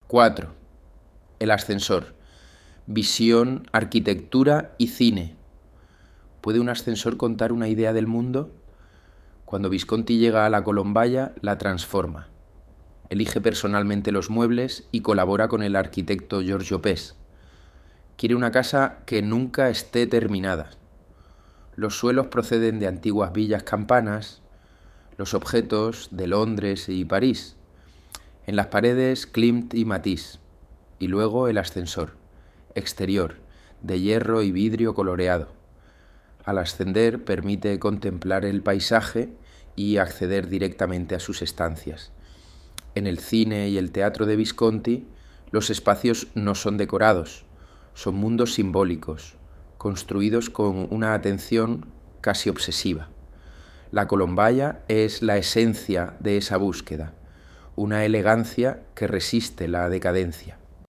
4. El ascensor. Visión, arquitectura y cine. ¿Puede un ascensor contar una idea del mundo? Cuando Visconti llega a la Colombaya, la transforma. Elige personalmente los muebles y colabora con el arquitecto Giorgio Pes. Quiere una casa que nunca esté terminada. Los suelos proceden de antiguas villas campanas, los objetos de Londres y París. En las paredes, Klimt y Matisse. Y luego el ascensor, exterior, de hierro y vidrio coloreado. Al ascender permite contemplar el paisaje y acceder directamente a sus estancias. En el cine y el teatro de Visconti, los espacios no son decorados, son mundos simbólicos, construidos con una atención casi obsesiva. La Colombaya es la esencia de esa búsqueda, una elegancia que resiste la decadencia.